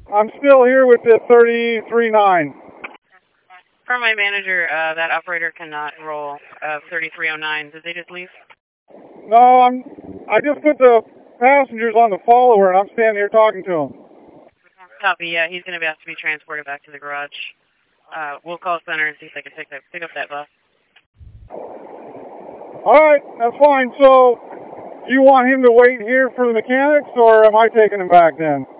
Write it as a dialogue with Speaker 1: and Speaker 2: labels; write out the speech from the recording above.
Speaker 1: I'm still here with the 33-9.
Speaker 2: For my manager, that operator cannot roll 3309. Did they just leave?
Speaker 1: No, I just put the passengers on the follower, and I'm standing here talking to them.
Speaker 2: Copy, yeah, he's going to have to be transported back to the garage. We'll call center and see if they can pick up that bus.
Speaker 1: All right, that's fine. So, you want him to wait here for the mechanics, or am I taking him back then?